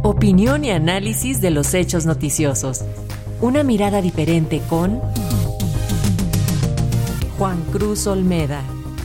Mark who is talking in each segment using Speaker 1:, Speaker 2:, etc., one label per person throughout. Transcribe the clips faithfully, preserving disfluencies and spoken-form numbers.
Speaker 1: Opinión y análisis de los hechos noticiosos. Una mirada diferente con Juan Cruz Olmeda.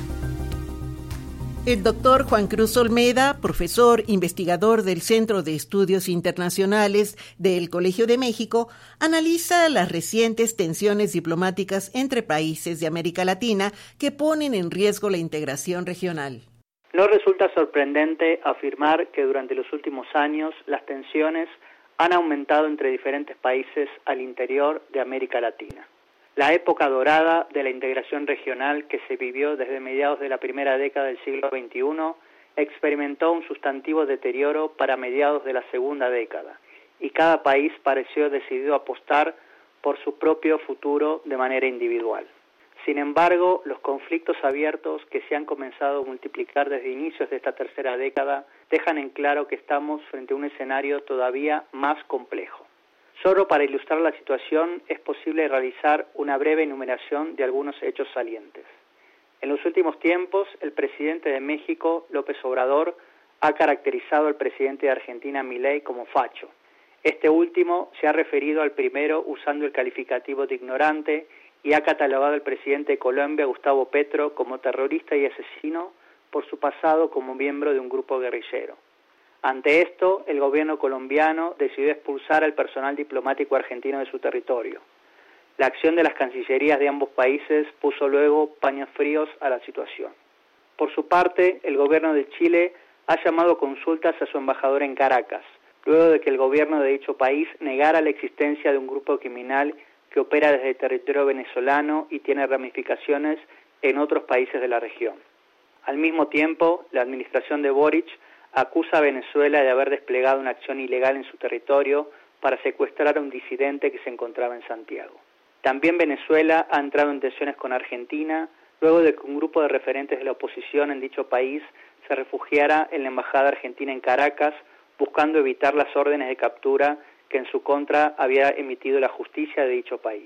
Speaker 2: El doctor Juan Cruz Olmeda, profesor investigador del Centro de Estudios Internacionales del Colegio de México, analiza las recientes tensiones diplomáticas entre países de América Latina que ponen en riesgo la integración regional.
Speaker 3: No resulta sorprendente afirmar que durante los últimos años las tensiones han aumentado entre diferentes países al interior de América Latina. La época dorada de la integración regional que se vivió desde mediados de la primera década del siglo veintiuno experimentó un sustantivo deterioro para mediados de la segunda década y cada país pareció decidido a apostar por su propio futuro de manera individual. Sin embargo, los conflictos abiertos que se han comenzado a multiplicar desde inicios de esta tercera década dejan en claro que estamos frente a un escenario todavía más complejo. Solo para ilustrar la situación es posible realizar una breve enumeración de algunos hechos salientes. En los últimos tiempos, el presidente de México, López Obrador, ha caracterizado al presidente de Argentina, Milei, como facho. Este último se ha referido al primero usando el calificativo de ignorante y ha catalogado al presidente de Colombia, Gustavo Petro, como terrorista y asesino por su pasado como miembro de un grupo guerrillero. Ante esto, el gobierno colombiano decidió expulsar al personal diplomático argentino de su territorio. La acción de las cancillerías de ambos países puso luego paños fríos a la situación. Por su parte, el gobierno de Chile ha llamado a consultas a su embajador en Caracas, luego de que el gobierno de dicho país negara la existencia de un grupo criminal que opera desde el territorio venezolano y tiene ramificaciones en otros países de la región. Al mismo tiempo, la administración de Boric acusa a Venezuela de haber desplegado una acción ilegal en su territorio para secuestrar a un disidente que se encontraba en Santiago. También Venezuela ha entrado en tensiones con Argentina, luego de que un grupo de referentes de la oposición en dicho país se refugiara en la embajada argentina en Caracas, buscando evitar las órdenes de captura que en su contra había emitido la justicia de dicho país.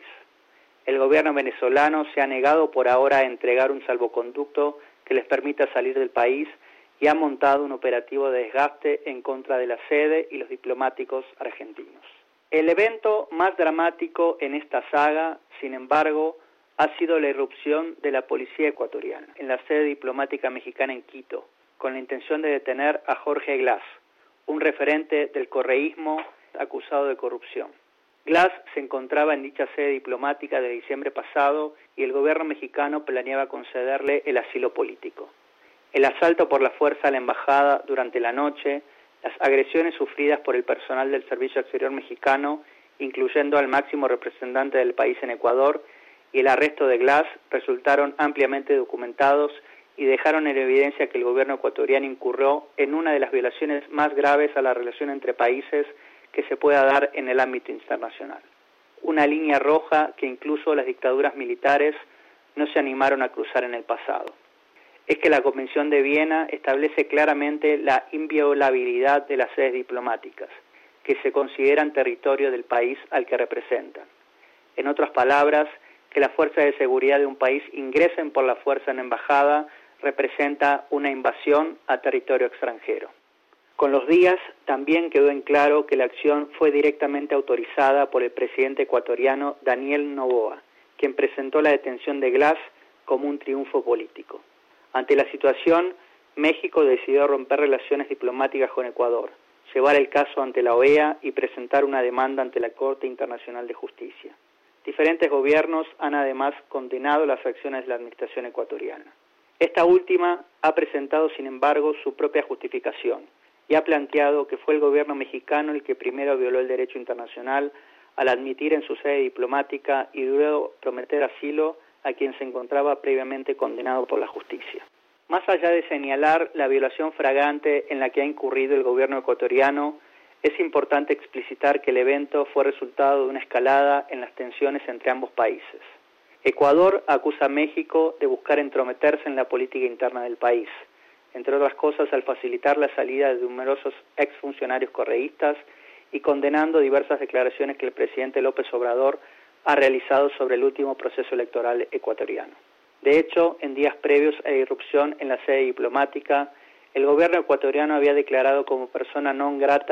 Speaker 3: El gobierno venezolano se ha negado por ahora a entregar un salvoconducto que les permita salir del país y ha montado un operativo de desgaste en contra de la sede y los diplomáticos argentinos. El evento más dramático en esta saga, sin embargo, ha sido la irrupción de la policía ecuatoriana en la sede diplomática mexicana en Quito, con la intención de detener a Jorge Glass, un referente del correísmo acusado de corrupción. Glass se encontraba en dicha sede diplomática de diciembre pasado y el gobierno mexicano planeaba concederle el asilo político. El asalto por la fuerza a la embajada durante la noche, las agresiones sufridas por el personal del Servicio Exterior mexicano, incluyendo al máximo representante del país en Ecuador, y el arresto de Glass resultaron ampliamente documentados y dejaron en evidencia que el gobierno ecuatoriano incurrió en una de las violaciones más graves a la relación entre países que se pueda dar en el ámbito internacional. Una línea roja que incluso las dictaduras militares no se animaron a cruzar en el pasado. Es que la Convención de Viena establece claramente la inviolabilidad de las sedes diplomáticas, que se consideran territorio del país al que representan. En otras palabras, que las fuerzas de seguridad de un país ingresen por la fuerza en embajada representa una invasión a territorio extranjero. Con los días también quedó en claro que la acción fue directamente autorizada por el presidente ecuatoriano Daniel Noboa, quien presentó la detención de Glass como un triunfo político. Ante la situación, México decidió romper relaciones diplomáticas con Ecuador, llevar el caso ante la O E A y presentar una demanda ante la Corte Internacional de Justicia. Diferentes gobiernos han además condenado las acciones de la administración ecuatoriana. Esta última ha presentado, sin embargo, su propia justificación y ha planteado que fue el gobierno mexicano el que primero violó el derecho internacional al admitir en su sede diplomática y luego prometer asilo a quien se encontraba previamente condenado por la justicia. Más allá de señalar la violación flagrante en la que ha incurrido el gobierno ecuatoriano, es importante explicitar que el evento fue resultado de una escalada en las tensiones entre ambos países. Ecuador acusa a México de buscar entrometerse en la política interna del país, entre otras cosas al facilitar la salida de numerosos exfuncionarios correístas y condenando diversas declaraciones que el presidente López Obrador ha realizado sobre el último proceso electoral ecuatoriano. De hecho, en días previos a la irrupción en la sede diplomática, el gobierno ecuatoriano había declarado como persona non grata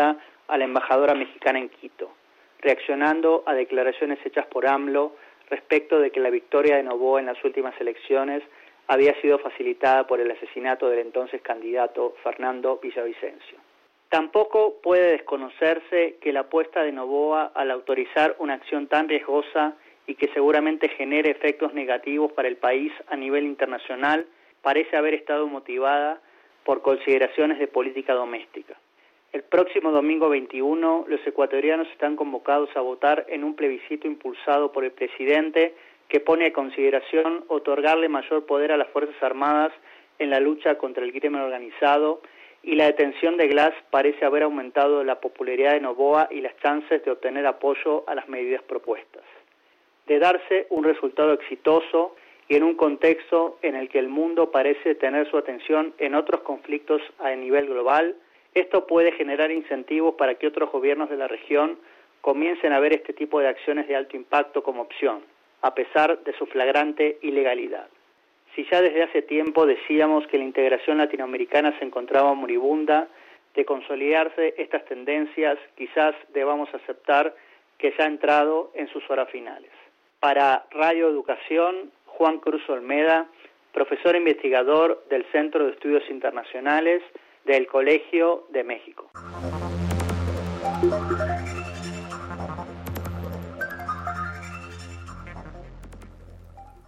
Speaker 3: a la embajadora mexicana en Quito, reaccionando a declaraciones hechas por AMLO respecto de que la victoria de Noboa en las últimas elecciones había sido facilitada por el asesinato del entonces candidato Fernando Villavicencio. Tampoco puede desconocerse que la apuesta de Noboa al autorizar una acción tan riesgosa y que seguramente genere efectos negativos para el país a nivel internacional parece haber estado motivada por consideraciones de política doméstica. El próximo domingo veintiuno, los ecuatorianos están convocados a votar en un plebiscito impulsado por el presidente que pone a consideración otorgarle mayor poder a las Fuerzas Armadas en la lucha contra el crimen organizado, y la detención de Glass parece haber aumentado la popularidad de Noboa y las chances de obtener apoyo a las medidas propuestas. De darse un resultado exitoso y en un contexto en el que el mundo parece tener su atención en otros conflictos a nivel global, esto puede generar incentivos para que otros gobiernos de la región comiencen a ver este tipo de acciones de alto impacto como opción, a pesar de su flagrante ilegalidad. Si ya desde hace tiempo decíamos que la integración latinoamericana se encontraba moribunda, de consolidarse estas tendencias, quizás debamos aceptar que ya ha entrado en sus horas finales. Para Radio Educación, Juan Cruz Olmeda, profesor investigador del Centro de Estudios Internacionales del Colegio de México.